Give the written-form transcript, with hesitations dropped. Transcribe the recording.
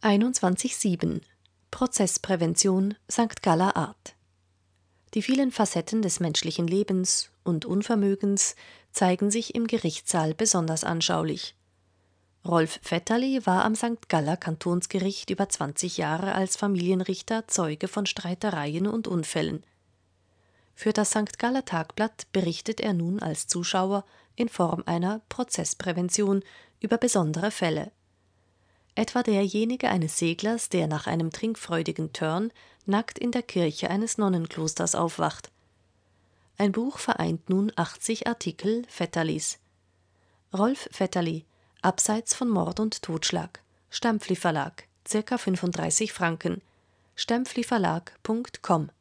21.7 Prozessprävention St. Galler Art. Die vielen Facetten des menschlichen Lebens und Unvermögens zeigen sich im Gerichtssaal besonders anschaulich. Rolf Vetterli war am St. Galler Kantonsgericht über 20 Jahre als Familienrichter Zeuge von Streitereien und Unfällen. Für das St. Galler Tagblatt berichtet er nun als Zuschauer in Form einer Prozessprävention über besondere Fälle. Etwa derjenige eines Seglers, der nach einem trinkfreudigen Turn nackt in der Kirche eines Nonnenklosters aufwacht. Ein Buch vereint nun 80 Artikel Vetterlis. Rolf Vetterli, Abseits von Mord und Totschlag, Stampfli Verlag, ca. 35 Franken, stampfliverlag.com